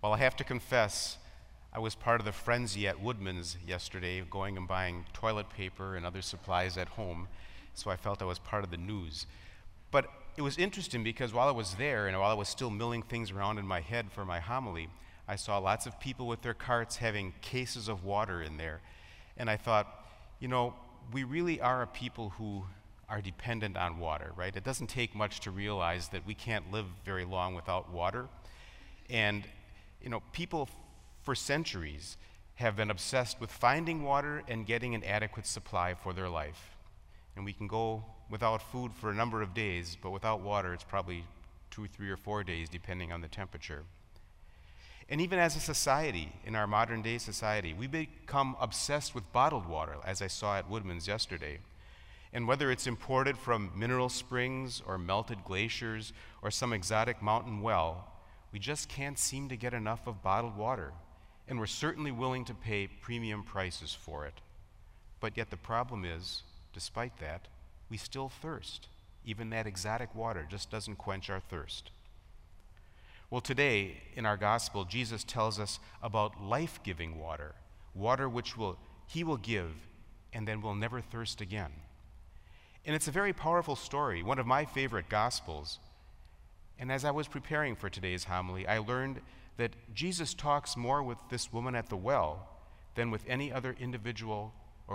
Well, I have to confess, I was part of the frenzy at Woodman's yesterday, going and buying toilet paper and other supplies at home, so I felt I was part of the news. But it was interesting because while I was there and while I was still milling things around in my head for my homily, I saw lots of people with their carts having cases of water in there. And I thought, we really are a people who are dependent on water, right? It doesn't take much to realize that we can't live very long without water. And, people for centuries have been obsessed with finding water and getting an adequate supply for their life. And we can go without food for a number of days, but without water, it's probably 2, 3, or 4 days, depending on the temperature. And even as a society, in our modern day society, we become obsessed with bottled water, as I saw at Woodman's yesterday. And whether it's imported from mineral springs or melted glaciers or some exotic mountain well, we just can't seem to get enough of bottled water. And we're certainly willing to pay premium prices for it. But yet the problem is, despite that, we still thirst. Even that exotic water just doesn't quench our thirst. Well, today in our gospel, Jesus tells us about life-giving water, water which he will give and then we'll never thirst again. And it's a very powerful story, one of my favorite gospels. And as I was preparing for today's homily, I learned that Jesus talks more with this woman at the well than with any other individual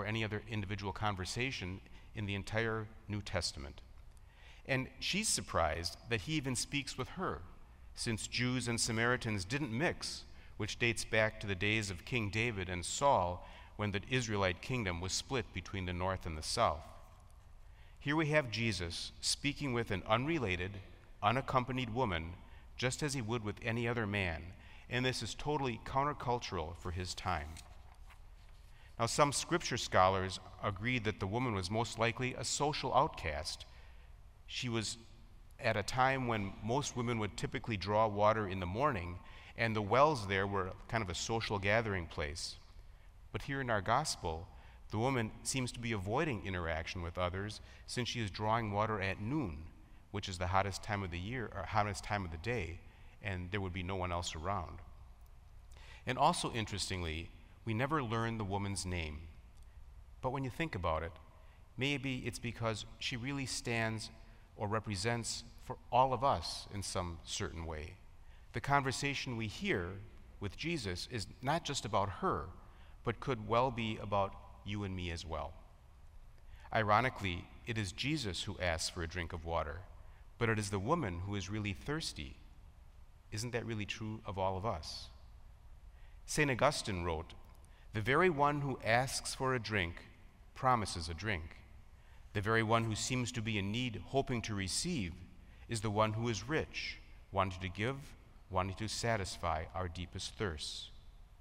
conversation in the entire New Testament. And she's surprised that he even speaks with her, since Jews and Samaritans didn't mix, which dates back to the days of King David and Saul, when the Israelite kingdom was split between the north and the south. Here we have Jesus speaking with an unrelated, unaccompanied woman, just as he would with any other man, and this is totally countercultural for his time. Now, some scripture scholars agreed that the woman was most likely a social outcast. She was at a time when most women would typically draw water in the morning, and the wells there were kind of a social gathering place. But here in our gospel, the woman seems to be avoiding interaction with others since she is drawing water at noon, which is the hottest time of the year, or hottest time of the day, and there would be no one else around. And also interestingly, we never learn the woman's name. But when you think about it, maybe it's because she really stands or represents for all of us in some certain way. The conversation we hear with Jesus is not just about her, but could well be about you and me as well. Ironically, it is Jesus who asks for a drink of water, but it is the woman who is really thirsty. Isn't that really true of all of us? St. Augustine wrote, "The very one who asks for a drink promises a drink. The very one who seems to be in need, hoping to receive, is the one who is rich, wanting to give, wanting to satisfy our deepest thirsts."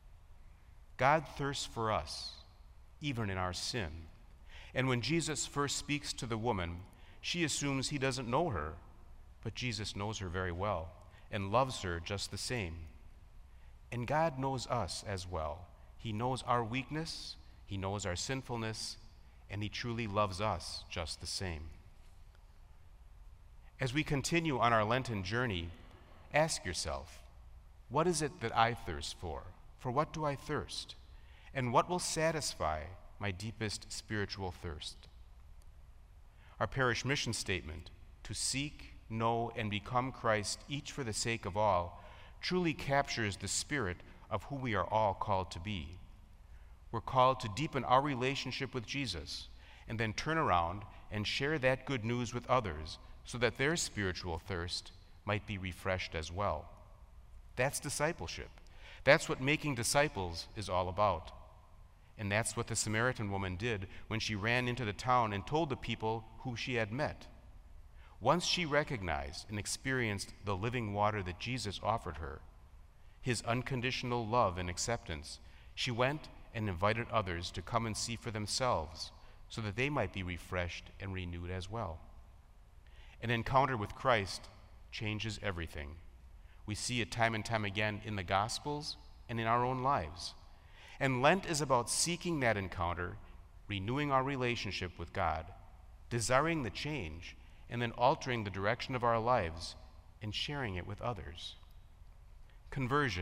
God thirsts for us, even in our sin. And when Jesus first speaks to the woman, she assumes he doesn't know her, but Jesus knows her very well and loves her just the same. And God knows us as well. He knows our weakness, he knows our sinfulness, and he truly loves us just the same. As we continue on our Lenten journey, ask yourself, what is it that I thirst for? For what do I thirst? And what will satisfy my deepest spiritual thirst? Our parish mission statement, to seek, know, and become Christ, each for the sake of all, truly captures the spirit of who we are all called to be. We're called to deepen our relationship with Jesus and then turn around and share that good news with others so that their spiritual thirst might be refreshed as well. That's discipleship. That's what making disciples is all about. And that's what the Samaritan woman did when she ran into the town and told the people who she had met. Once she recognized and experienced the living water that Jesus offered her, his unconditional love and acceptance, she went and invited others to come and see for themselves so that they might be refreshed and renewed as well. An encounter with Christ changes everything. We see it time and time again in the Gospels and in our own lives. And Lent is about seeking that encounter, renewing our relationship with God, desiring the change, and then altering the direction of our lives and sharing it with others. Conversion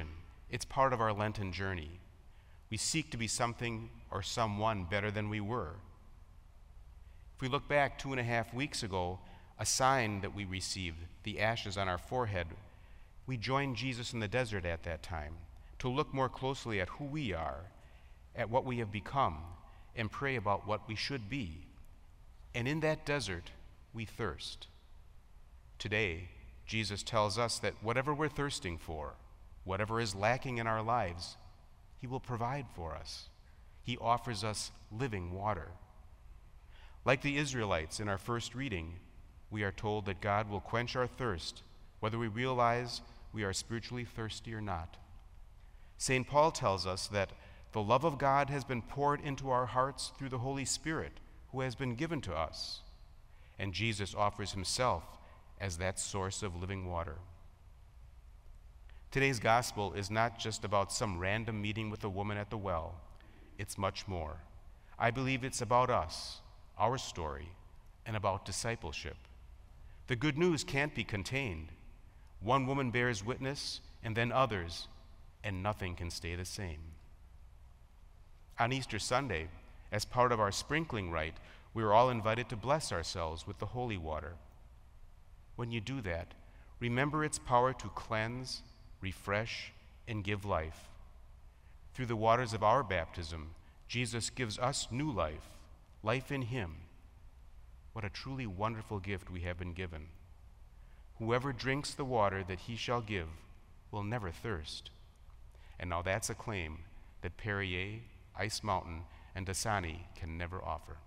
It's part of our Lenten journey. We seek to be something or someone better than we were. If we look back 2.5 weeks ago, a sign that we received, the ashes on our forehead, we joined Jesus in the desert at that time to look more closely at who we are, at what we have become, and pray about what we should be. And in that desert, we thirst. Today, Jesus tells us that whatever we're thirsting for, whatever is lacking in our lives, he will provide for us. He offers us living water. Like the Israelites in our first reading, we are told that God will quench our thirst, whether we realize we are spiritually thirsty or not. St. Paul tells us that the love of God has been poured into our hearts through the Holy Spirit, who has been given to us. And Jesus offers himself as that source of living water. Today's gospel is not just about some random meeting with a woman at the well. It's much more. I believe it's about us, our story, and about discipleship. The good news can't be contained. One woman bears witness, and then others, and nothing can stay the same. On Easter Sunday, as part of our sprinkling rite, we are all invited to bless ourselves with the holy water. When you do that, remember its power to cleanse, refresh, and give life. Through the waters of our baptism, Jesus gives us new life, life in him. What a truly wonderful gift we have been given. Whoever drinks the water that he shall give will never thirst. And now that's a claim that Perrier, Ice Mountain, and Dasani can never offer.